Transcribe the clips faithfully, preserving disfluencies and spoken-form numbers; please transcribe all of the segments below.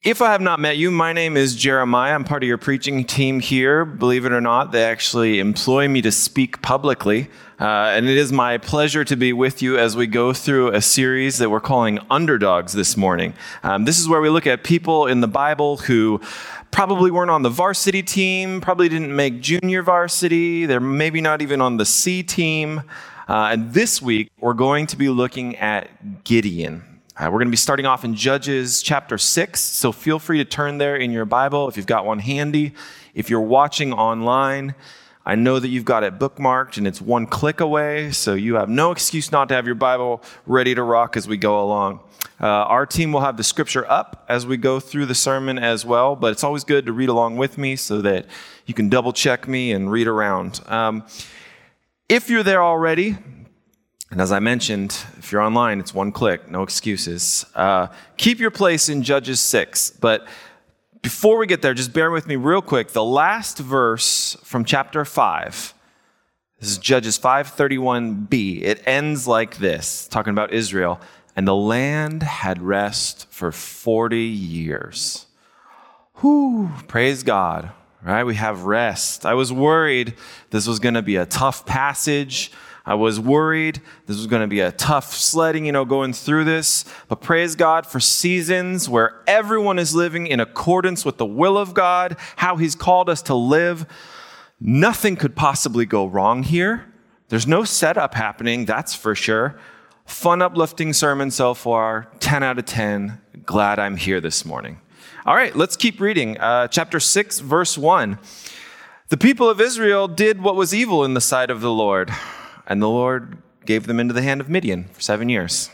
If I have not met you, my name is Jeremiah. I'm part of your preaching team here. Believe it or not, they actually employ me to speak publicly. Uh, and it is my pleasure to be with you as we go through a series that we're calling Underdogs this morning. Um, this is where we look at people in the Bible who probably weren't on the varsity team, probably didn't make junior varsity. They're maybe not even on the C team. Uh, and this week, we're going to be looking at Gideon. Uh, we're going to be starting off in Judges chapter six, so feel free to turn there in your Bible if you've got one handy. If you're watching online, I know that you've got it bookmarked and it's one click away, so you have no excuse not to have your Bible ready to rock as we go along. Uh, our team will have the scripture up as we go through the sermon as well, but it's always good to read along with me so that you can double check me and read around. Um, if you're there already, and as I mentioned, if you're online, it's one click, no excuses. Uh, keep your place in Judges six. But before we get there, just bear with me real quick. The last verse from chapter five, this is Judges five thirty-one b. It ends like this, talking about Israel. And the land had rest for forty years. Whew, praise God, right? We have rest. I was worried this was going to be a tough passage. I was worried this was going to be a tough sledding, you know, going through this. But praise God for seasons where everyone is living in accordance with the will of God, how he's called us to live. Nothing could possibly go wrong here. There's no setup happening, that's for sure. Fun, uplifting sermon so far, ten out of ten. Glad I'm here this morning. All right, let's keep reading. Uh, chapter six, verse one. The people of Israel did what was evil in the sight of the Lord, and the Lord gave them into the hand of Midian for seven years.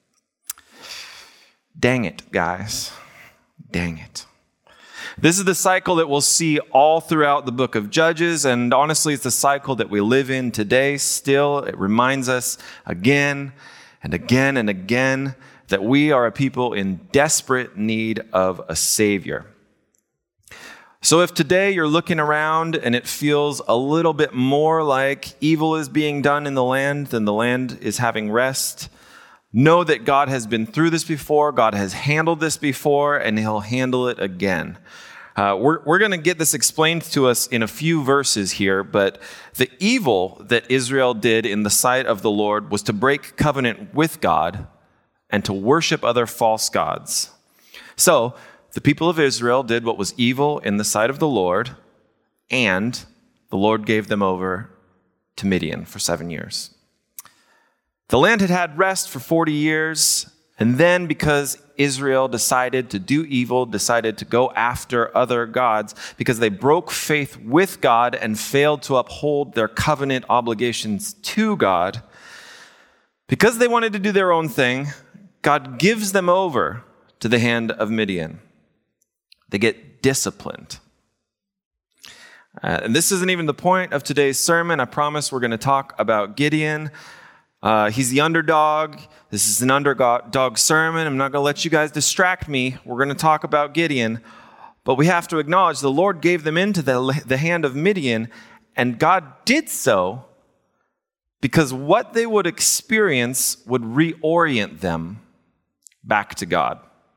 Dang it, guys. Dang it. This is the cycle that we'll see all throughout the book of Judges, and honestly, it's the cycle that we live in today still. It reminds us again and again and again that we are a people in desperate need of a Savior. So if today you're looking around and it feels a little bit more like evil is being done in the land than the land is having rest, know that God has been through this before, God has handled this before, and he'll handle it again. Uh, we're we're going to get this explained to us in a few verses here, but the evil that Israel did in the sight of the Lord was to break covenant with God and to worship other false gods. So the people of Israel did what was evil in the sight of the Lord, and the Lord gave them over to Midian for seven years. The land had had rest for forty years, and then because Israel decided to do evil, decided to go after other gods, because they broke faith with God and failed to uphold their covenant obligations to God, because they wanted to do their own thing, God gives them over to the hand of Midian. They get disciplined. Uh, and this isn't even the point of today's sermon. I promise we're going to talk about Gideon. Uh, he's the underdog. This is an underdog sermon. I'm not going to let you guys distract me. We're going to talk about Gideon. But we have to acknowledge the Lord gave them into the, the hand of Midian, and God did so because what they would experience would reorient them back to God.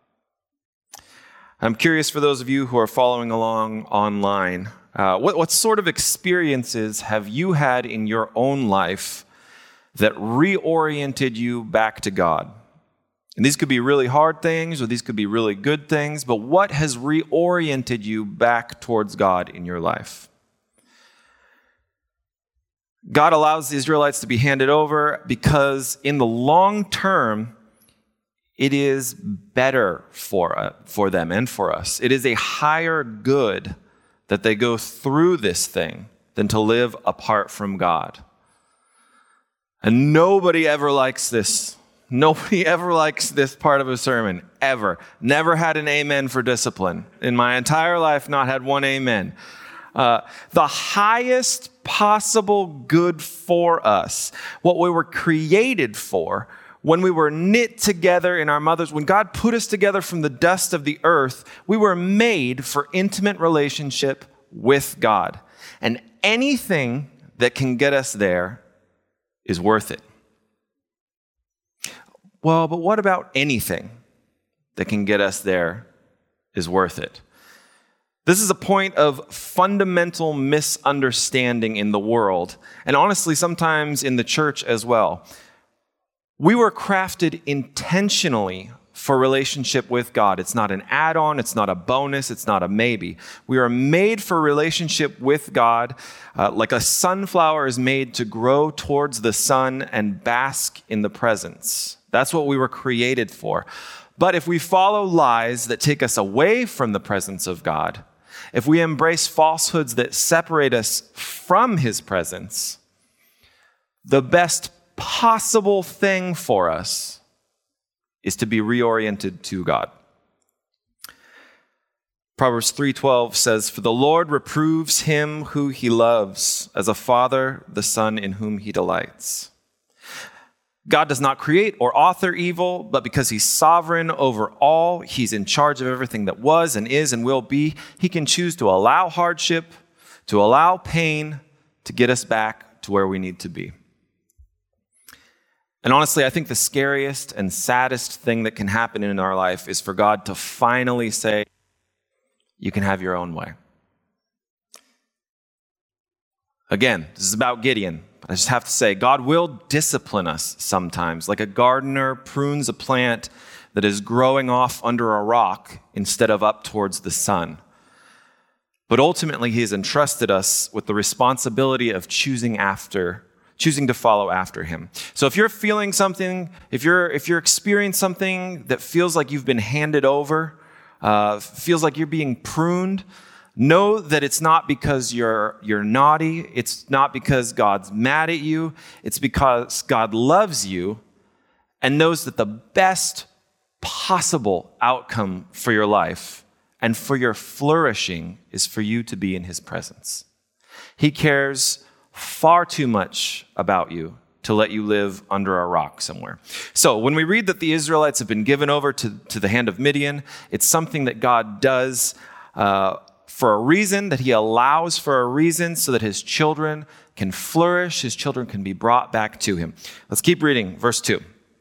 I'm curious for those of you who are following along online, uh, what, what sort of experiences have you had in your own life that reoriented you back to God? And these could be really hard things, or these could be really good things, but what has reoriented you back towards God in your life? God allows the Israelites to be handed over because in the long term, it is better for, uh, for them and for us. It is a higher good that they go through this thing than to live apart from God. And nobody ever likes this. Nobody ever likes this part of a sermon, ever. Never had an amen for discipline. In my entire life, not had one amen. Uh, the highest possible good for us, what we were created for, when we were knit together in our mothers, when God put us together from the dust of the earth, we were made for intimate relationship with God. And anything that can get us there is worth it. Well, but what about anything that can get us there is worth it. This is a point of fundamental misunderstanding in the world, and honestly, sometimes in the church as well. We were crafted intentionally for relationship with God. It's not an add-on, it's not a bonus, it's not a maybe. We are made for relationship with God, uh, like a sunflower is made to grow towards the sun and bask in the presence. That's what we were created for. But if we follow lies that take us away from the presence of God, if we embrace falsehoods that separate us from his presence, the best possible thing for us is to be reoriented to God. Proverbs three twelve says, "For the Lord reproves him who he loves, as a father the son in whom he delights." God does not create or author evil, but because he's sovereign over all, he's in charge of everything that was and is and will be, he can choose to allow hardship, to allow pain, to get us back to where we need to be. And honestly, I think the scariest and saddest thing that can happen in our life is for God to finally say, you can have your own way. Again, this is about Gideon. I just have to say, God will discipline us sometimes, like a gardener prunes a plant that is growing off under a rock instead of up towards the sun. But ultimately, he has entrusted us with the responsibility of choosing after, choosing to follow after him. So if you're feeling something, if you're if you're experiencing something that feels like you've been handed over, uh, feels like you're being pruned, know that it's not because you're you're naughty. It's not because God's mad at you. It's because God loves you and knows that the best possible outcome for your life and for your flourishing is for you to be in his presence. He cares far too much about you to let you live under a rock somewhere. So when we read that the Israelites have been given over to, to the hand of Midian, it's something that God does uh, for a reason, that he allows for a reason so that his children can flourish, his children can be brought back to him. Let's keep reading, verse two.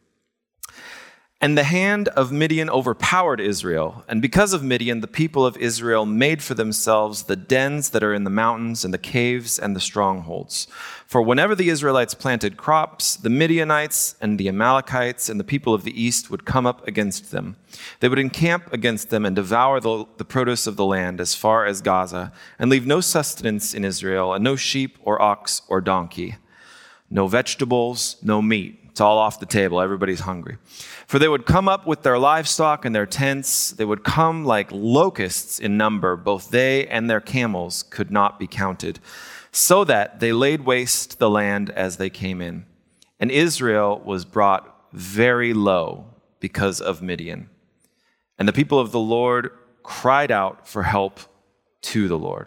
"And the hand of Midian overpowered Israel, and because of Midian, the people of Israel made for themselves the dens that are in the mountains and the caves and the strongholds. For whenever the Israelites planted crops, the Midianites and the Amalekites and the people of the east would come up against them. They would encamp against them and devour the, the produce of the land as far as Gaza, and leave no sustenance in Israel, and no sheep or ox or donkey, no vegetables, no meat." It's all off the table. Everybody's hungry. "For they would come up with their livestock and their tents. They would come like locusts in number. Both they and their camels could not be counted. So that they laid waste the land as they came in. And Israel was brought very low because of Midian. And the people of the Lord cried out for help to the Lord."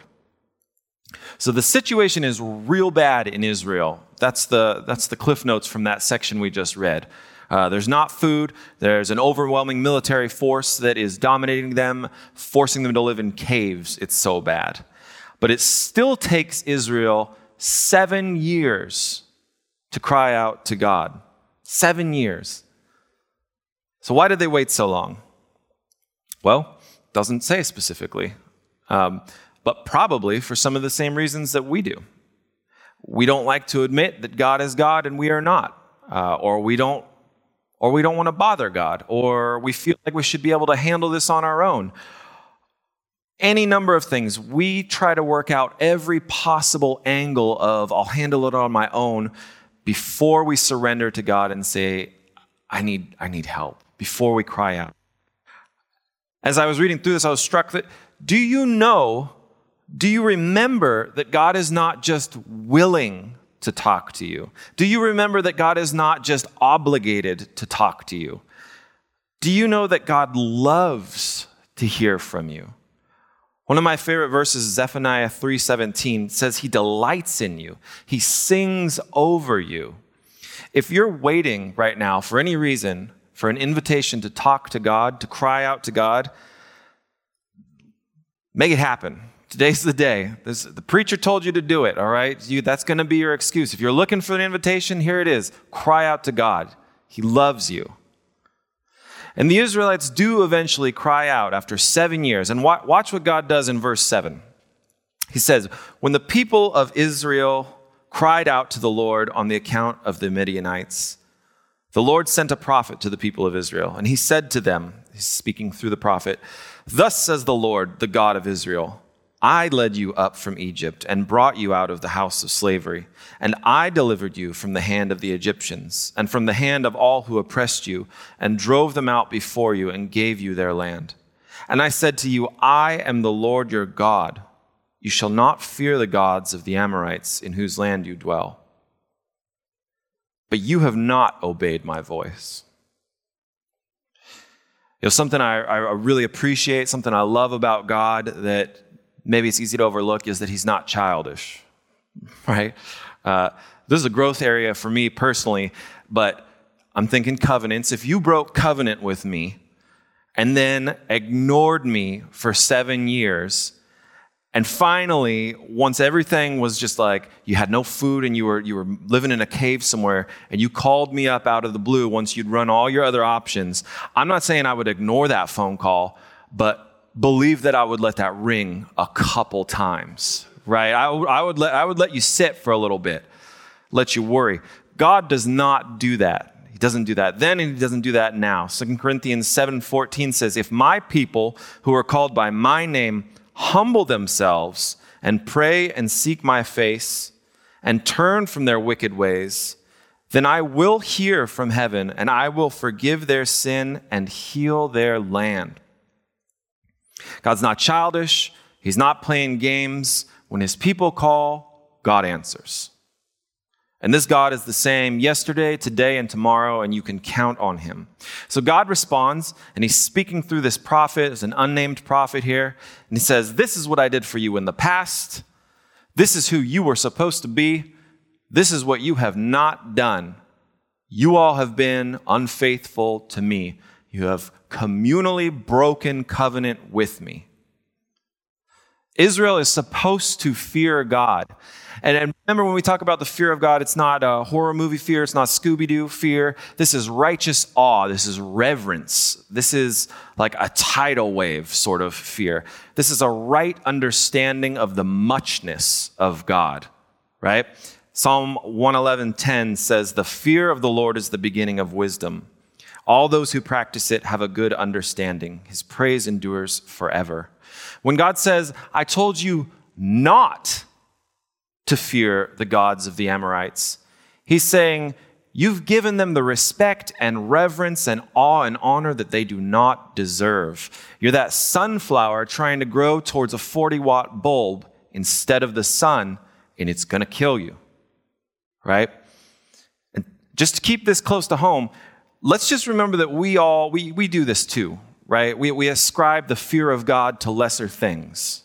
So the situation is real bad in Israel. That's the, that's the cliff notes from that section we just read. Uh, there's not food. There's an overwhelming military force that is dominating them, forcing them to live in caves. It's so bad. But it still takes Israel seven years to cry out to God. Seven years. So why did they wait so long? Well, it doesn't say specifically. Um, but probably for some of the same reasons that we do. We don't like to admit that God is God and we are not. Uh, or we don't or we don't want to bother God. Or we feel like we should be able to handle this on our own. Any number of things. We try to work out every possible angle of I'll handle it on my own before we surrender to God and say, I need, I need help, before we cry out. As I was reading through this, I was struck that, do you know, do you remember that God is not just willing to talk to you? Do you remember that God is not just obligated to talk to you? Do you know that God loves to hear from you? One of my favorite verses, Zephaniah three seventeen, says he delights in you. He sings over you. If you're waiting right now for any reason for an invitation to talk to God, to cry out to God, make it happen. Today's the day. This, the preacher told you to do it, all right? You, that's going to be your excuse. If you're looking for an invitation, here it is. Cry out to God. He loves you. And the Israelites do eventually cry out after seven years. And watch what God does in verse seven. He says, when the people of Israel cried out to the Lord on the account of the Midianites, the Lord sent a prophet to the people of Israel. And he said to them, he's speaking through the prophet, thus says the Lord, the God of Israel, I led you up from Egypt and brought you out of the house of slavery, and I delivered you from the hand of the Egyptians and from the hand of all who oppressed you, and drove them out before you and gave you their land. And I said to you, I am the Lord your God. You shall not fear the gods of the Amorites in whose land you dwell. But you have not obeyed my voice. You know, something I, I really appreciate, something I love about God that maybe it's easy to overlook is that he's not childish, right? Uh, this is a growth area for me personally, but I'm thinking covenants. If you broke covenant with me and then ignored me for seven years, and finally, once everything was just like you had no food and you were you were living in a cave somewhere, and you called me up out of the blue once you'd run all your other options, I'm not saying I would ignore that phone call, but believe that I would let that ring a couple times, right? I, w- I would let I would let you sit for a little bit, let you worry. God does not do that. He doesn't do that then, and he doesn't do that now. Second Corinthians seven fourteen says, if my people who are called by my name humble themselves and pray and seek my face and turn from their wicked ways, then I will hear from heaven and I will forgive their sin and heal their land. God's not childish. He's not playing games. When his people call, God answers. And this God is the same yesterday, today, and tomorrow, and you can count on him. So God responds, and he's speaking through this prophet, as an unnamed prophet here, and he says, this is what I did for you in the past. This is who you were supposed to be. This is what you have not done. You all have been unfaithful to me. You have communally broken covenant with me. Israel is supposed to fear God. And remember, when we talk about the fear of God, it's not a horror movie fear. It's not Scooby-Doo fear. This is righteous awe. This is reverence. This is like a tidal wave sort of fear. This is a right understanding of the muchness of God, right? Psalm one eleven ten says, the fear of the Lord is the beginning of wisdom. All those who practice it have a good understanding. His praise endures forever. When God says, I told you not to fear the gods of the Amorites, he's saying, you've given them the respect and reverence and awe and honor that they do not deserve. You're that sunflower trying to grow towards a forty watt bulb instead of the sun, and it's going to kill you, right? And just to keep this close to home, let's just remember that we all, we, we do this too, right? We, we ascribe the fear of God to lesser things.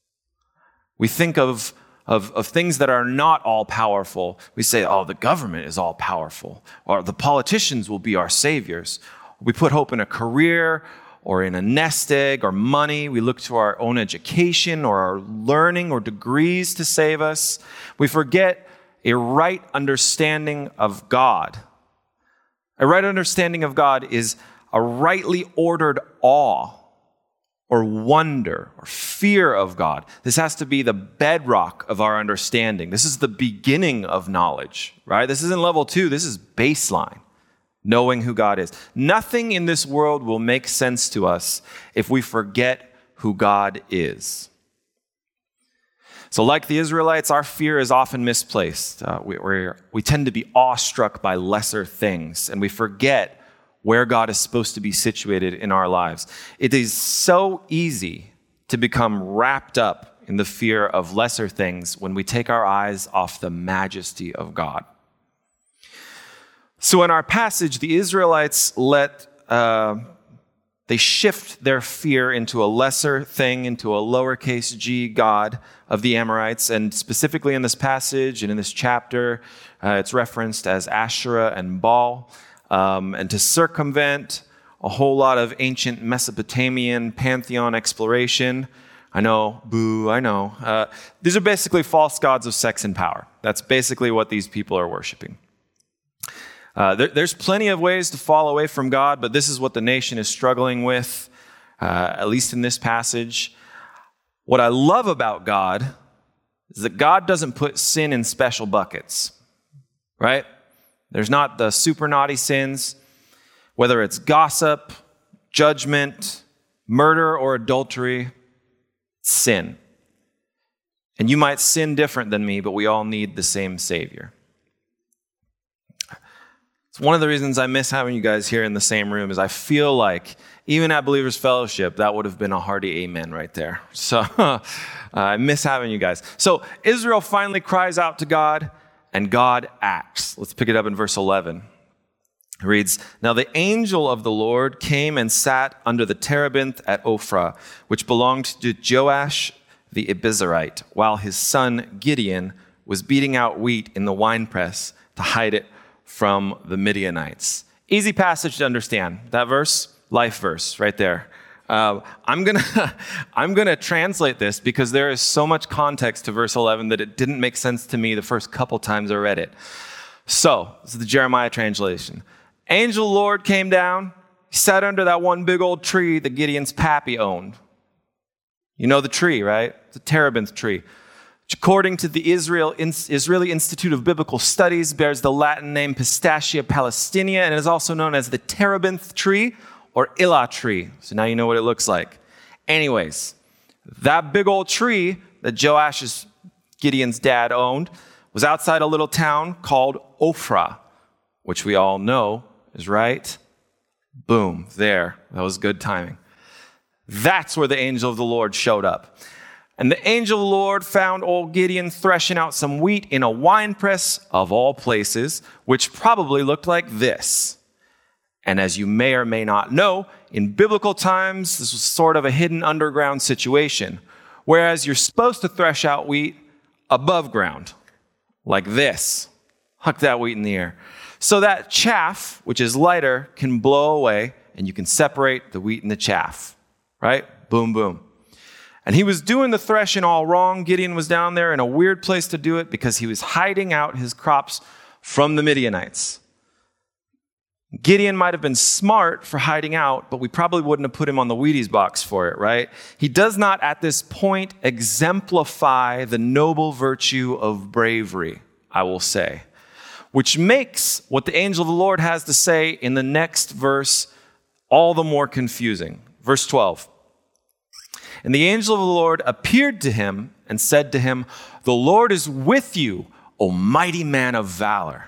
We think of Of, of things that are not all powerful. We say, oh, the government is all powerful, or the politicians will be our saviors. We put hope in a career or in a nest egg or money. We look to our own education or our learning or degrees to save us. We forget a right understanding of God. A right understanding of God is a rightly ordered awe or wonder or fear of God. This has to be the bedrock of our understanding. This is the beginning of knowledge, right? This isn't level two. This is baseline, knowing who God is. Nothing in this world will make sense to us if we forget who God is. So like the Israelites, our fear is often misplaced. Uh, we, we're, we tend to be awestruck by lesser things, and we forget where God is supposed to be situated in our lives. It is so easy to become wrapped up in the fear of lesser things when we take our eyes off the majesty of God. So in our passage, the Israelites let, uh, they shift their fear into a lesser thing, into a lowercase g God of the Amorites. And specifically in this passage and in this chapter, uh, it's referenced as Asherah and Baal. Um, and to circumvent a whole lot of ancient Mesopotamian pantheon exploration. I know, boo, I know. Uh, these are basically false gods of sex and power. That's basically what these people are worshiping. Uh, there, there's plenty of ways to fall away from God, but this is what the nation is struggling with, uh, at least in this passage. What I love about God is that God doesn't put sin in special buckets, right? There's not the super naughty sins, whether it's gossip, judgment, murder, or adultery, sin. And you might sin different than me, but we all need the same Savior. It's one of the reasons I miss having you guys here in the same room is I feel like even at Believers Fellowship, that would have been a hearty amen right there. So uh, I miss having you guys. So Israel finally cries out to God, and God acts. Let's pick it up in verse eleven. It reads, "Now the angel of the Lord came and sat under the terebinth at Ophrah, which belonged to Joash the Abiezrite, while his son Gideon was beating out wheat in the winepress to hide it from the Midianites." Easy passage to understand. That verse, life verse, right there. Uh, I'm gonna, I'm gonna translate this because there is so much context to verse eleven that it didn't make sense to me the first couple times I read it. So, this is the Jeremiah translation. Angel of the Lord came down. He sat under that one big old tree that Gideon's pappy owned. You know the tree, right? The terebinth tree, which according to the Israel, Israeli Institute of Biblical Studies bears the Latin name Pistacia palestinia and is also known as the terebinth tree or Ilah tree. So now you know what it looks like. Anyways, that big old tree that Joash's, Gideon's dad, owned was outside a little town called Ophrah, which we all know is right. Boom, there. That was good timing. That's where the angel of the Lord showed up. And the angel of the Lord found old Gideon threshing out some wheat in a winepress of all places, which probably looked like this. And as you may or may not know, in biblical times, this was sort of a hidden underground situation, whereas you're supposed to thresh out wheat above ground, like this. Huck that wheat in the air. So that chaff, which is lighter, can blow away, and you can separate the wheat and the chaff, right? Boom, boom. And he was doing the threshing all wrong. Gideon was down there in a weird place to do it because he was hiding out his crops from the Midianites. Gideon might have been smart for hiding out, but we probably wouldn't have put him on the Wheaties box for it, right? He does not at this point exemplify the noble virtue of bravery, I will say, which makes what the angel of the Lord has to say in the next verse all the more confusing. Verse twelve. "And the angel of the Lord appeared to him and said to him, 'The Lord is with you, O mighty man of valor.'"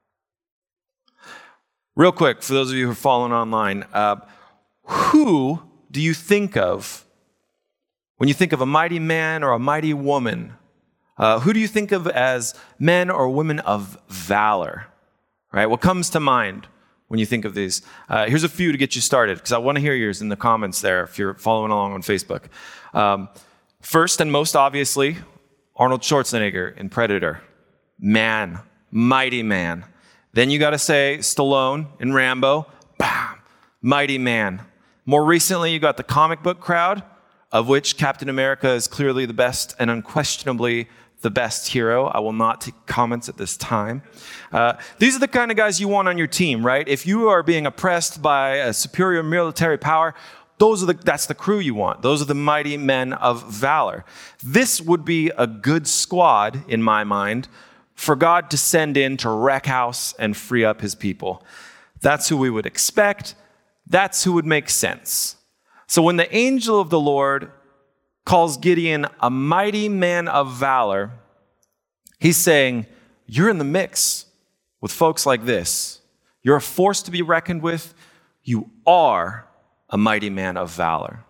Real quick, for those of you who are following online, uh, who do you think of when you think of a mighty man or a mighty woman? Uh, who do you think of as men or women of valor? Right? What comes to mind when you think of these? Uh, here's a few to get you started, because I want to hear yours in the comments there if you're following along on Facebook. Um, first and most obviously, Arnold Schwarzenegger in Predator. Man, mighty man. Then you got to say Stallone in Rambo. Bam, mighty man. More recently, you got the comic book crowd, of which Captain America is clearly the best and unquestionably the best hero. I will not take comments at this time. Uh, these are the kind of guys you want on your team, right? If you are being oppressed by a superior military power, those are the, that's the crew you want. Those are the mighty men of valor. This would be a good squad, in my mind, for God to send in to wreck house and free up his people. That's who we would expect. That's who would make sense. So when the angel of the Lord calls Gideon a mighty man of valor, he's saying, you're in the mix with folks like this. You're a force to be reckoned with. You are a mighty man of valor.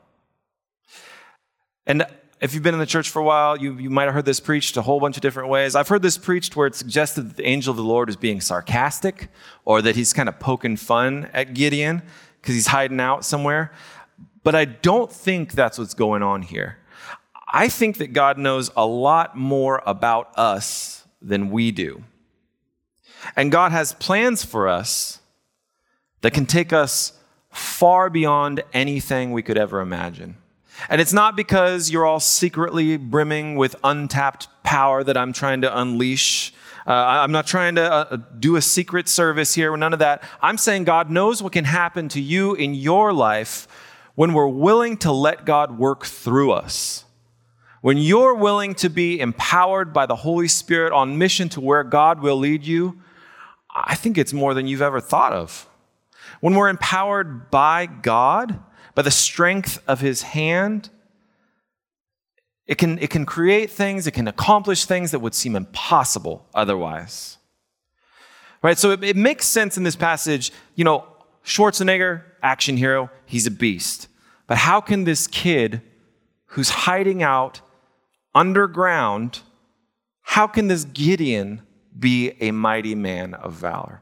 And if you've been in the church for a while, you, you might have heard this preached a whole bunch of different ways. I've heard this preached where it suggested that the angel of the Lord is being sarcastic, or that he's kind of poking fun at Gideon because he's hiding out somewhere. But I don't think that's what's going on here. I think that God knows a lot more about us than we do. And God has plans for us that can take us far beyond anything we could ever imagine. And it's not because you're all secretly brimming with untapped power that I'm trying to unleash Uh, I'm not trying to uh, do a secret service here, none of that. I'm saying God knows what can happen to you in your life when we're willing to let God work through us. When you're willing to be empowered by the Holy Spirit on mission to where God will lead you, I think it's more than you've ever thought of. When we're empowered by God, by the strength of his hand, it can, it can create things, it can accomplish things that would seem impossible otherwise. Right? So it, it makes sense in this passage, you know, Schwarzenegger, action hero, he's a beast. But how can this kid who's hiding out underground, how can this Gideon be a mighty man of valor?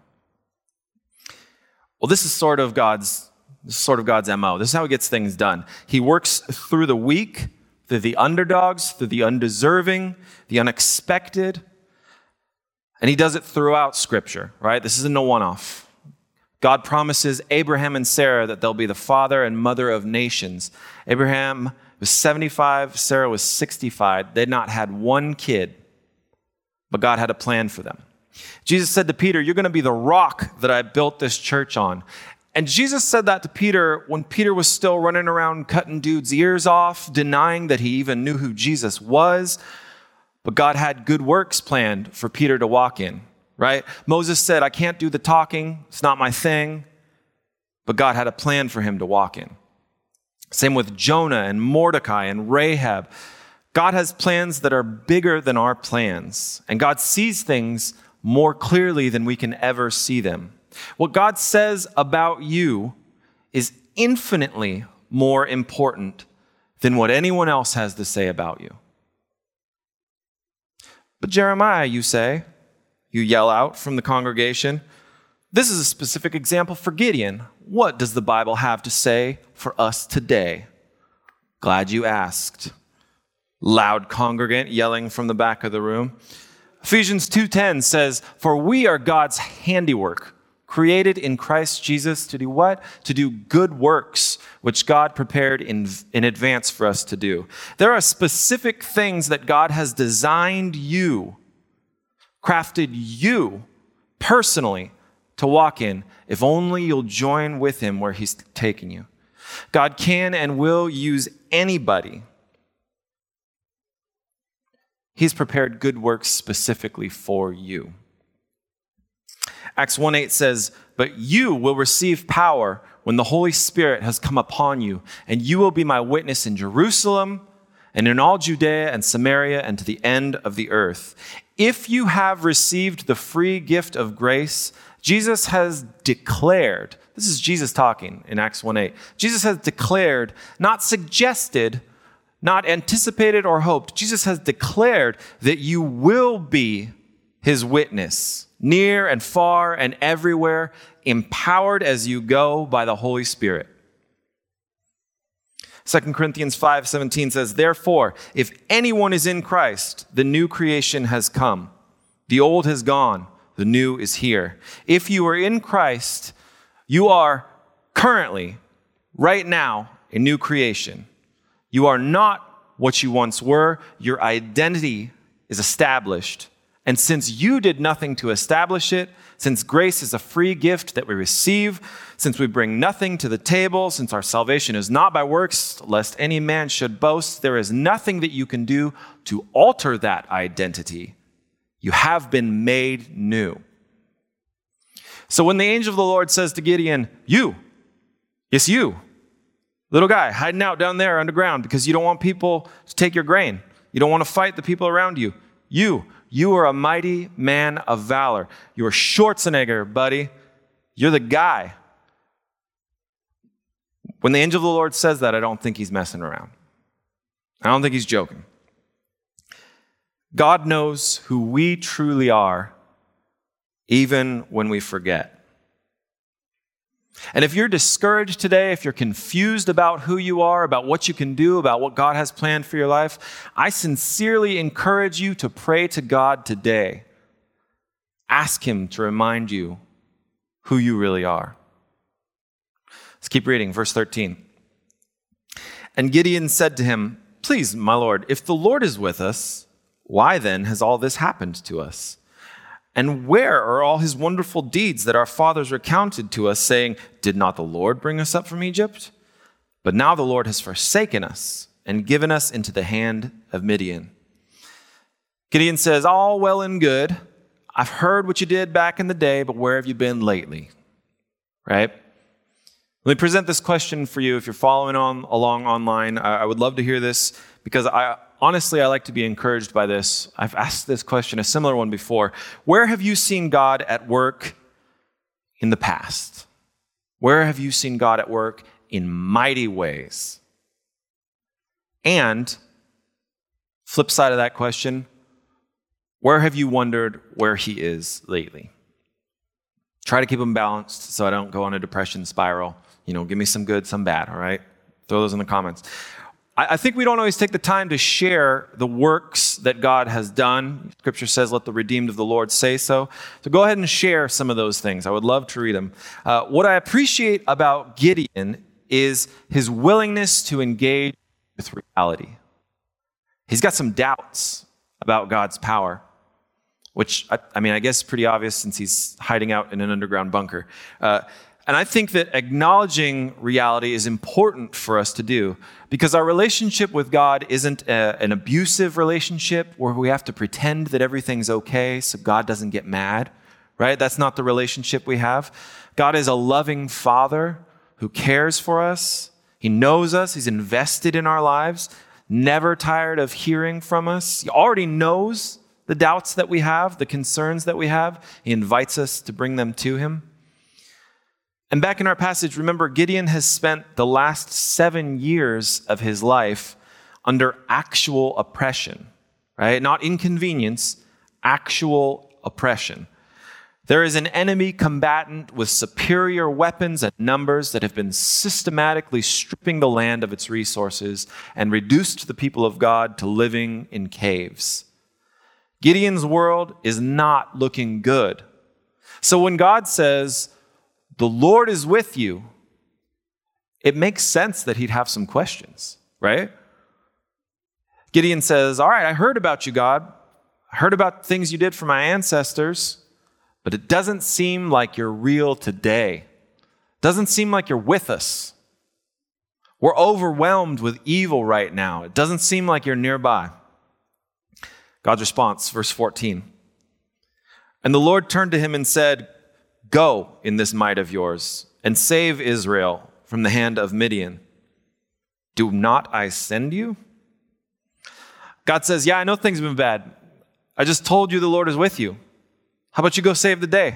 Well, this is sort of God's, this is sort of God's M O. This is how he gets things done. He works through the weak, through the underdogs, through the undeserving, the unexpected, and he does it throughout Scripture, right? This isn't a one-off. God promises Abraham and Sarah that they'll be the father and mother of nations. Abraham was seventy-five, Sarah was sixty-five. They'd not had one kid, but God had a plan for them. Jesus said to Peter, you're going to be the rock that I built this church on. And Jesus said that to Peter when Peter was still running around cutting dudes' ears off, denying that he even knew who Jesus was. But God had good works planned for Peter to walk in, right? Moses said, I can't do the talking. It's not my thing. But God had a plan for him to walk in. Same with Jonah and Mordecai and Rahab. God has plans that are bigger than our plans. And God sees things more clearly than we can ever see them. What God says about you is infinitely more important than what anyone else has to say about you. But Jeremiah, you say, you yell out from the congregation, this is a specific example for Gideon. What does the Bible have to say for us today? Glad you asked. Loud congregant yelling from the back of the room. Ephesians two ten says, for we are God's handiwork, created in Christ Jesus to do what? To do good works, which God prepared in, in advance for us to do. There are specific things that God has designed you, crafted you personally to walk in, if only you'll join with him where he's taking you. God can and will use anybody. He's prepared good works specifically for you. Acts one eight says, but you will receive power when the Holy Spirit has come upon you, and you will be my witness in Jerusalem and in all Judea and Samaria and to the end of the earth. If you have received the free gift of grace, Jesus has declared, this is Jesus talking in Acts one eight, Jesus has declared, not suggested, not anticipated or hoped, Jesus has declared that you will be his witness, near and far and everywhere, empowered as you go by the Holy Spirit. Second Corinthians five seventeen says, therefore, if anyone is in Christ, the new creation has come. The old has gone, the new is here. If you are in Christ, you are currently, right now, a new creation. You are not what you once were. Your identity is established. And since you did nothing to establish it, since grace is a free gift that we receive, since we bring nothing to the table, since our salvation is not by works, lest any man should boast, there is nothing that you can do to alter that identity. You have been made new. So when the angel of the Lord says to Gideon, you, yes, you, little guy hiding out down there underground because you don't want people to take your grain. You don't want to fight the people around you. You, you are a mighty man of valor. You are Schwarzenegger, buddy. You're the guy. When the angel of the Lord says that, I don't think he's messing around. I don't think he's joking. God knows who we truly are, even when we forget. And if you're discouraged today, if you're confused about who you are, about what you can do, about what God has planned for your life, I sincerely encourage you to pray to God today. Ask him to remind you who you really are. Let's keep reading, verse thirteen. And Gideon said to him, please, my Lord, if the Lord is with us, why then has all this happened to us? And where are all his wonderful deeds that our fathers recounted to us, saying, did not the Lord bring us up from Egypt? But now the Lord has forsaken us and given us into the hand of Midian. Gideon says, all well and good. I've heard what you did back in the day, but where have you been lately? Right? Let me present this question for you. If you're following on along online, I, I would love to hear this because I honestly, I like to be encouraged by this. I've asked this question, a similar one before. Where have you seen God at work in the past? Where have you seen God at work in mighty ways? And flip side of that question, where have you wondered where he is lately? Try to keep them balanced so I don't go on a depression spiral. You know, give me some good, some bad, all right? Throw those in the comments. I, I think we don't always take the time to share the works that God has done. Scripture says, let the redeemed of the Lord say so. So go ahead and share some of those things. I would love to read them. Uh, what I appreciate about Gideon is his willingness to engage with reality. He's got some doubts about God's power, which, I, I mean, I guess is pretty obvious since he's hiding out in an underground bunker. Uh, and I think that acknowledging reality is important for us to do because our relationship with God isn't a, an abusive relationship where we have to pretend that everything's okay so God doesn't get mad, right? That's not the relationship we have. God is a loving Father who cares for us. He knows us. He's invested in our lives, never tired of hearing from us. He already knows the doubts that we have, the concerns that we have. He invites us to bring them to him. And back in our passage, remember, Gideon has spent the last seven years of his life under actual oppression, right? Not inconvenience, actual oppression. There is an enemy combatant with superior weapons and numbers that have been systematically stripping the land of its resources and reduced the people of God to living in caves. Gideon's world is not looking good. So when God says, the Lord is with you, it makes sense that he'd have some questions, right? Gideon says, all right, I heard about you, God. I heard about things you did for my ancestors, but it doesn't seem like you're real today. It doesn't seem like you're with us. We're overwhelmed with evil right now. It doesn't seem like you're nearby. God's response, verse fourteen. And the Lord turned to him and said, go in this might of yours and save Israel from the hand of Midian. Do not I send you? God says, yeah, I know things have been bad. I just told you the Lord is with you. How about you go save the day?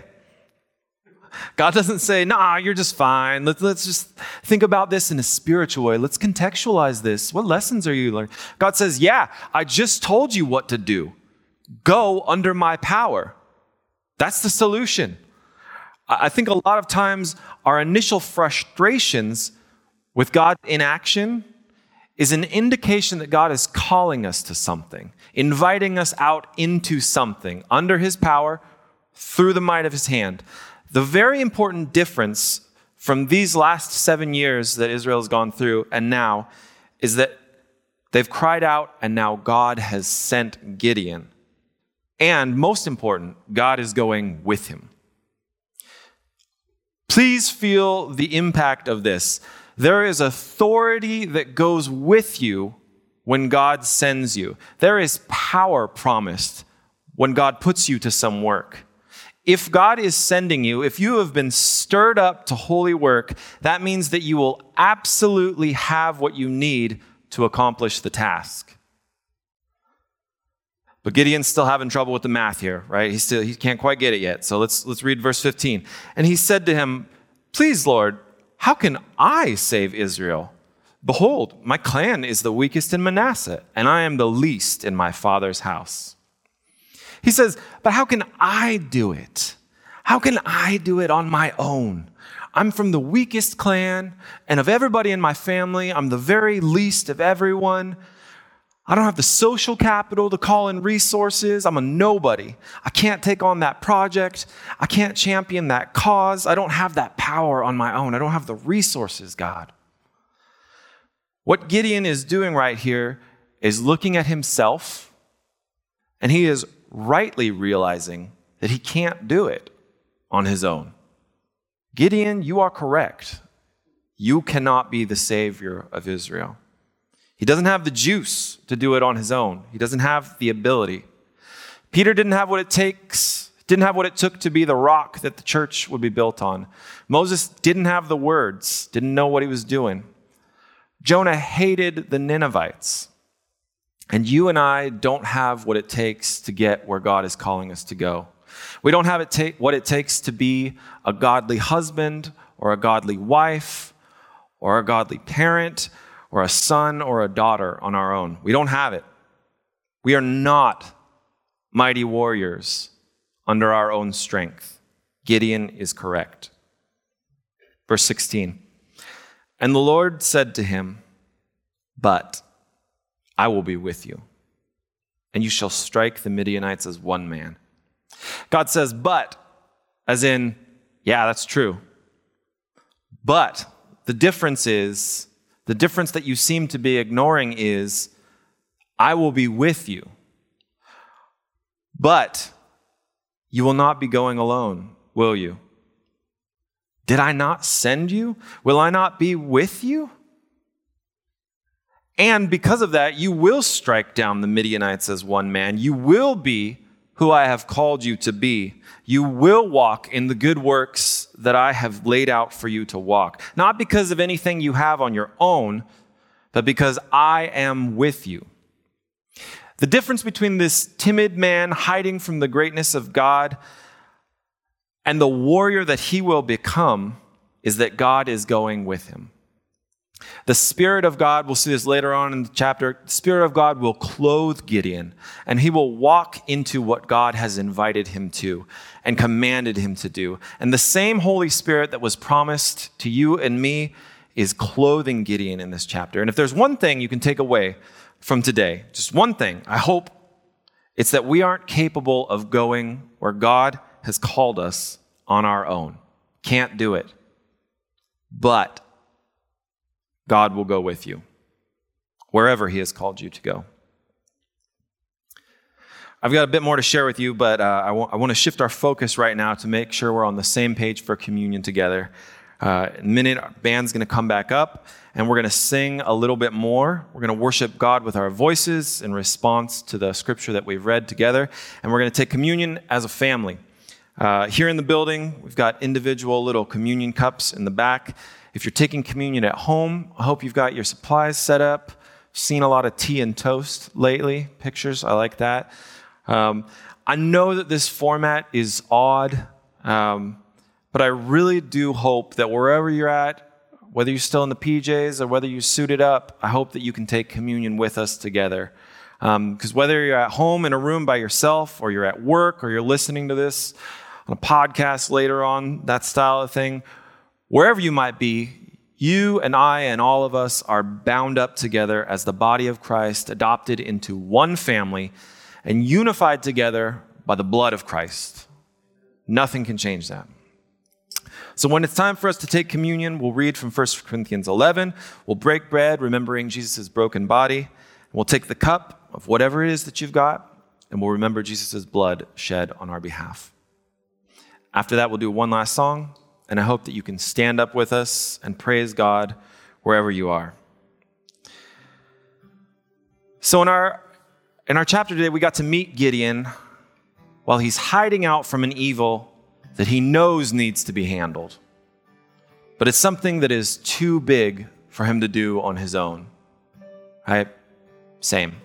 God doesn't say, nah, you're just fine. Let's, let's just think about this in a spiritual way. Let's contextualize this. What lessons are you learning? God says, yeah, I just told you what to do. Go under my power. That's the solution. I think a lot of times our initial frustrations with God's inaction is an indication that God is calling us to something, inviting us out into something under his power through the might of his hand. The very important difference from these last seven years that Israel has gone through and now is that they've cried out and now God has sent Gideon. And most important, God is going with him. Please feel the impact of this. There is authority that goes with you when God sends you. There is power promised when God puts you to some work. If God is sending you, if you have been stirred up to holy work, that means that you will absolutely have what you need to accomplish the task. But Gideon's still having trouble with the math here, right? He still he can't quite get it yet. So let's let's read verse fifteen. And he said to him, please, Lord, how can I save Israel? Behold, my clan is the weakest in Manasseh, and I am the least in my father's house. He says, but how can I do it? How can I do it on my own? I'm from the weakest clan, and of everybody in my family, I'm the very least of everyone. I don't have the social capital to call in resources. I'm a nobody. I can't take on that project. I can't champion that cause. I don't have that power on my own. I don't have the resources, God. What Gideon is doing right here is looking at himself, and he is rightly realizing that he can't do it on his own. Gideon, you are correct. You cannot be the savior of Israel. He doesn't have the juice to do it on his own. He doesn't have the ability. Peter didn't have what it takes, didn't have what it took to be the rock that the church would be built on. Moses didn't have the words, didn't know what he was doing. Jonah hated the Ninevites. And you and I don't have what it takes to get where God is calling us to go. We don't have it ta- what it takes to be a godly husband or a godly wife or a godly parent or a son or a daughter on our own. We don't have it. We are not mighty warriors under our own strength. Gideon is correct. Verse sixteen. And the Lord said to him, but I will be with you, and you shall strike the Midianites as one man. God says, but, as in, yeah, that's true. But the difference is, the difference that you seem to be ignoring is, I will be with you. But you will not be going alone, will you? Did I not send you? Will I not be with you? And because of that, you will strike down the Midianites as one man. You will be who I have called you to be. You will walk in the good works that I have laid out for you to walk. Not because of anything you have on your own, but because I am with you. The difference between this timid man hiding from the greatness of God and the warrior that he will become is that God is going with him. The Spirit of God, we'll see this later on in the chapter, the Spirit of God will clothe Gideon, and he will walk into what God has invited him to and commanded him to do. And the same Holy Spirit that was promised to you and me is clothing Gideon in this chapter. And if there's one thing you can take away from today, just one thing, I hope, it's that we aren't capable of going where God has called us on our own. Can't do it. But God will go with you wherever he has called you to go. I've got a bit more to share with you, but uh, I, w- I want to shift our focus right now to make sure we're on the same page for communion together. Uh, in a minute, our band's going to come back up, and we're going to sing a little bit more. We're going to worship God with our voices in response to the scripture that we've read together, and we're going to take communion as a family. Uh, here in the building, we've got individual little communion cups in the back. If you're taking communion at home, I hope you've got your supplies set up. Seen a lot of tea and toast lately. Pictures, I like that. Um, I know that this format is odd, um, but I really do hope that wherever you're at, whether you're still in the P Js or whether you're suited up, I hope that you can take communion with us together. Because um, whether you're at home in a room by yourself, or you're at work, or you're listening to this on a podcast later on, that style of thing, wherever you might be, you and I and all of us are bound up together as the body of Christ, adopted into one family and unified together by the blood of Christ. Nothing can change that. So when it's time for us to take communion, we'll read from First Corinthians eleven. We'll break bread, remembering Jesus' broken body. We'll take the cup of whatever it is that you've got, and we'll remember Jesus' blood shed on our behalf. After that, we'll do one last song. And I hope that you can stand up with us and praise God wherever you are. So in our in our chapter today, we got to meet Gideon while he's hiding out from an evil that he knows needs to be handled. But it's something that is too big for him to do on his own. Right? Same.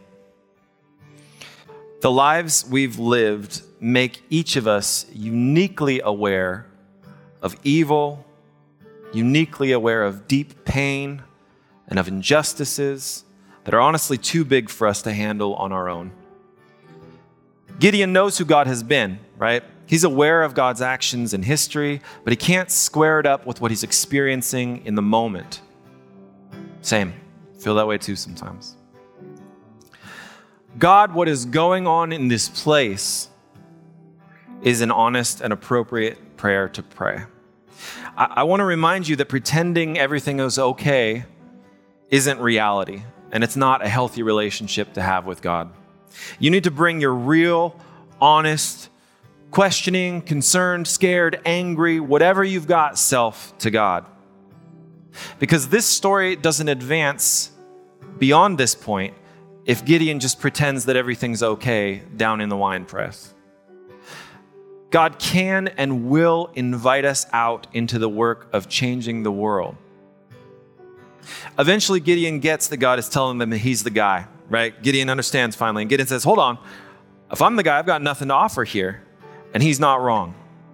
The lives we've lived make each of us uniquely aware of evil, uniquely aware of deep pain and of injustices that are honestly too big for us to handle on our own. Gideon knows who God has been, right? He's aware of God's actions in history, but he can't square it up with what he's experiencing in the moment. Same. Feel that way too sometimes. God, what is going on in this place is an honest and appropriate prayer to pray. I, I want to remind you that pretending everything is okay isn't reality, and it's not a healthy relationship to have with God. You need to bring your real, honest, questioning, concerned, scared, angry, whatever you've got, self to God. Because this story doesn't advance beyond this point if Gideon just pretends that everything's okay down in the wine press. God can and will invite us out into the work of changing the world. Eventually, Gideon gets that God is telling them that he's the guy, right? Gideon understands finally. And Gideon says, hold on, if I'm the guy, I've got nothing to offer here. And he's not wrong.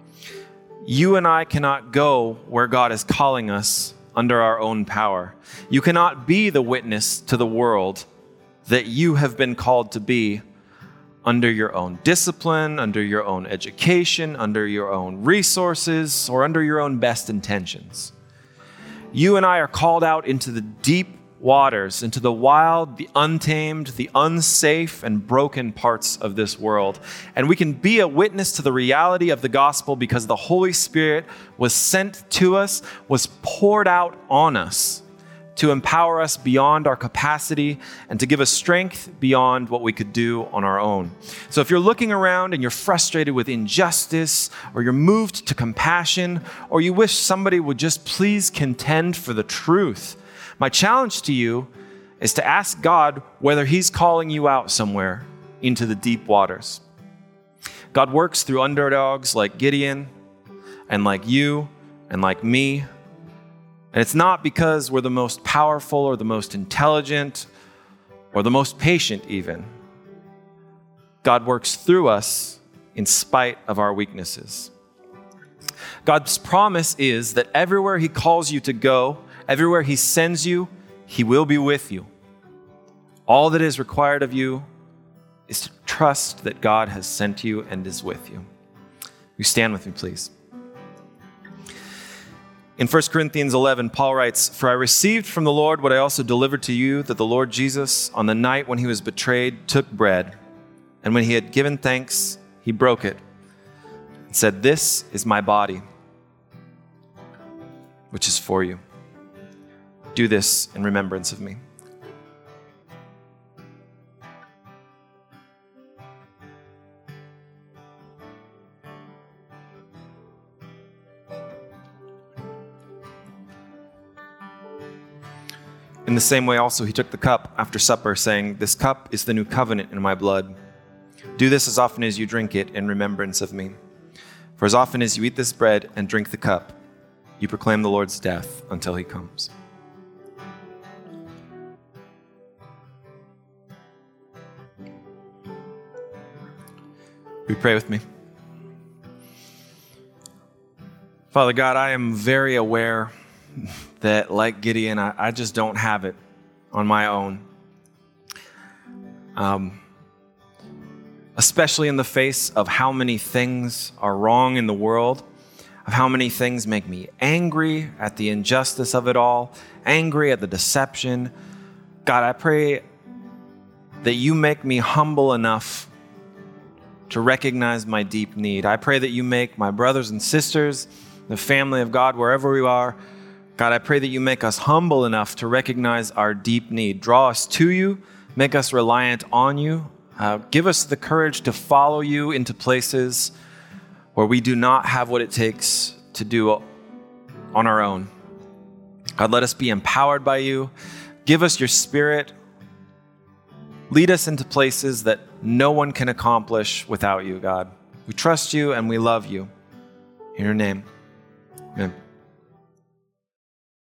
You and I cannot go where God is calling us under our own power. You cannot be the witness to the world that you have been called to be under your own discipline, under your own education, under your own resources, or under your own best intentions. You and I are called out into the deep waters, into the wild, the untamed, the unsafe, and broken parts of this world. And we can be a witness to the reality of the gospel because the Holy Spirit was sent to us, was poured out on us to empower us beyond our capacity and to give us strength beyond what we could do on our own. So if you're looking around and you're frustrated with injustice, or you're moved to compassion, or you wish somebody would just please contend for the truth, my challenge to you is to ask God whether he's calling you out somewhere into the deep waters. God works through underdogs like Gideon and like you and like me. And it's not because we're the most powerful or the most intelligent or the most patient even. God works through us in spite of our weaknesses. God's promise is that everywhere he calls you to go, everywhere he sends you, he will be with you. All that is required of you is to trust that God has sent you and is with you. You stand with me, please. In First Corinthians eleven, Paul writes, "For I received from the Lord what I also delivered to you, that the Lord Jesus, on the night when he was betrayed, took bread. And when he had given thanks, he broke it and said, 'This is my body, which is for you. Do this in remembrance of me.'" In the same way also he took the cup after supper, saying, "This cup is the new covenant in my blood. Do this as often as you drink it in remembrance of me. For as often as you eat this bread and drink the cup, you proclaim the Lord's death until he comes." Will you pray with me? Father God, I am very aware that, like Gideon, I, I just don't have it on my own. Um, especially in the face of how many things are wrong in the world, of how many things make me angry at the injustice of it all, angry at the deception. God, I pray that you make me humble enough to recognize my deep need. I pray that you make my brothers and sisters, the family of God, wherever we are, God, I pray that you make us humble enough to recognize our deep need. Draw us to you, make us reliant on you. Uh, give us the courage to follow you into places where we do not have what it takes to do on our own. God, let us be empowered by you. Give us your spirit. Lead us into places that no one can accomplish without you, God. We trust you and we love you. In your name, amen.